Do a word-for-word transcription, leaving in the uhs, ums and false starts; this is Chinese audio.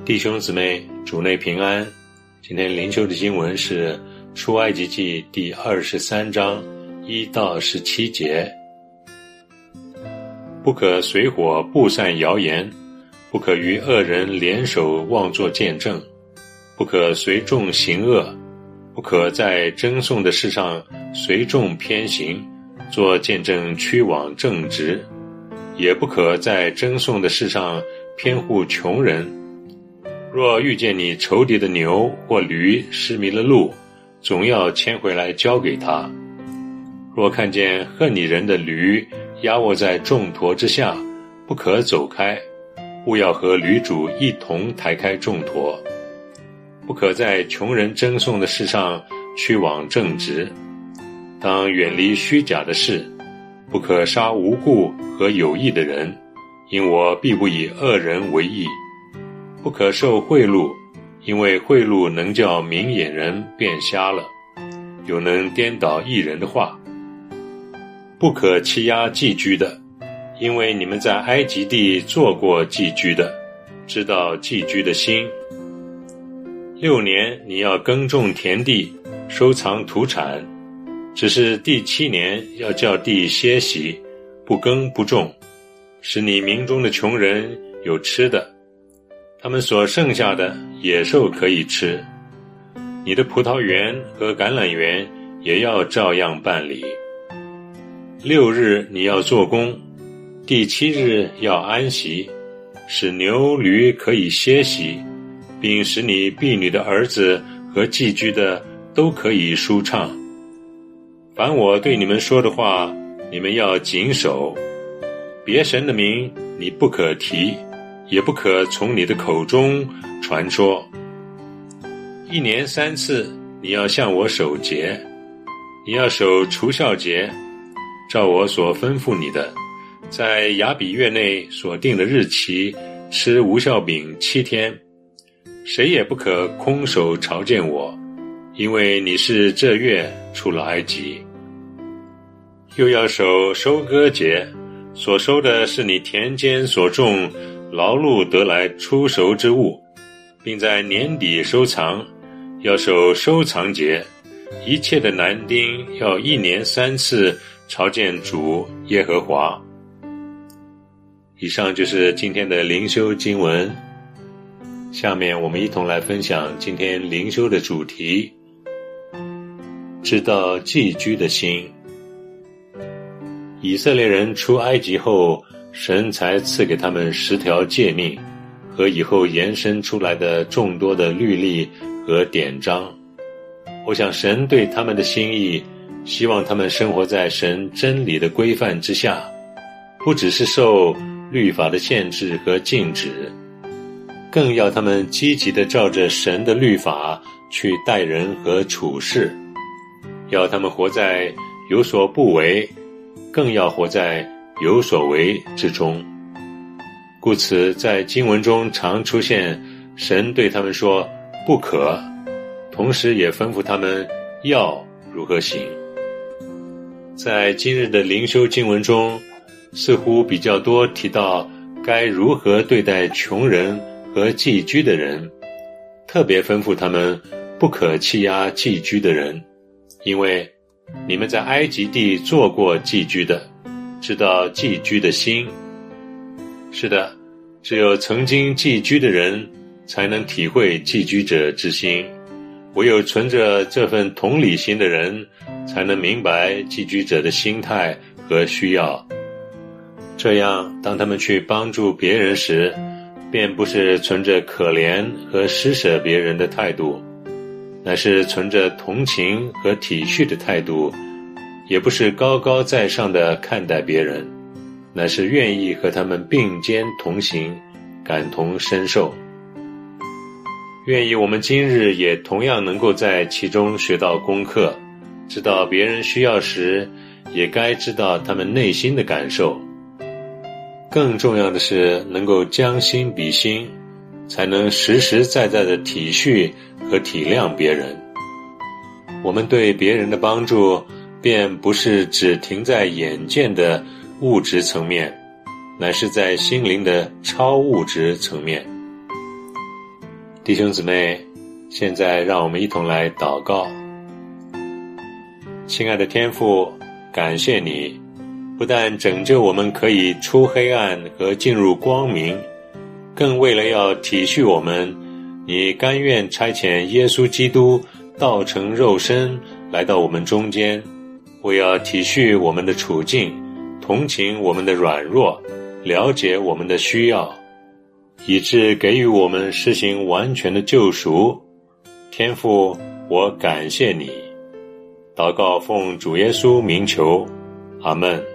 弟兄姊妹，主内平安。今天灵修的经文是出埃及记第二十三章一到十七节。不可随火布散谣言，不可与恶人联手妄作见证，不可随众行恶，不可在争讼的事上随众偏行，做见证屈枉正直，也不可在争讼的事上偏护穷人。若遇见你仇敌的牛或驴失迷了路，总要牵回来交给他。若看见恨你人的驴压卧在重驮之下，不可走开，务要和驴主一同抬开重驮。不可在穷人争讼的事上屈枉正直，当远离虚假的事，不可杀无故和有义的人，因我必不以恶人为义。不可受贿赂，因为贿赂能叫明眼人变瞎了，又能颠倒义人的话。不可欺压寄居的，因为你们在埃及地做过寄居的，知道寄居的心。六年你要耕种田地，收藏土产，只是第七年要叫地歇息，不耕不种，使你民中的穷人有吃的，他们所剩下的野兽可以吃。你的葡萄园和橄榄园也要照样办理。六日你要做工，第七日要安息，使牛驴可以歇息，并使你婢女的儿子和寄居的都可以舒畅。凡我对你们说的话，你们要谨守。别神的名你不可提，也不可从你的口中传说。一年三次你要向我守节，你要守除酵节，照我所吩咐你的，在亚比月内所定的日期吃无酵饼七天。谁也不可空手朝见我，因为你是这月出了埃及。又要守收割节，所收的是你田间所种劳碌得来出熟之物，并在年底收藏。要守收藏节，一切的男丁要一年三次朝见主耶和华。以上就是今天的灵修经文，下面我们一同来分享今天灵修的主题，知道寄居的心。以色列人出埃及后，神才赐给他们十条诫命和以后延伸出来的众多的律例和典章。我想神对他们的心意，希望他们生活在神真理的规范之下，不只是受律法的限制和禁止，更要他们积极地照着神的律法去待人和处事，要他们活在有所不为，更要活在有所为之中。故此在经文中常出现神对他们说不可，同时也吩咐他们要如何行。在今日的灵修经文中，似乎比较多提到该如何对待穷人和寄居的人，特别吩咐他们不可欺压寄居的人，因为你们在埃及地做过寄居的，知道寄居的心。是的，只有曾经寄居的人才能体会寄居者之心，唯有存着这份同理心的人才能明白寄居者的心态和需要。这样当他们去帮助别人时，便不是存着可怜和施舍别人的态度，乃是存着同情和体恤的态度，也不是高高在上的看待别人，乃是愿意和他们并肩同行，感同身受。愿意我们今日也同样能够在其中学到功课，知道别人需要时，也该知道他们内心的感受。更重要的是能够将心比心，才能实实在在的体恤和体谅别人。我们对别人的帮助便不是只停在眼见的物质层面，乃是在心灵的超物质层面。 弟兄姊妹，现在让我们一同来祷告。亲爱的天父，感谢你，不但拯救我们可以出黑暗和进入光明，更为了要体恤我们，你甘愿差遣耶稣基督道成肉身来到我们中间，为要体恤我们的处境，同情我们的软弱，了解我们的需要，以致给予我们实行完全的救赎。天父，我感谢你。祷告奉主耶稣名求，阿们。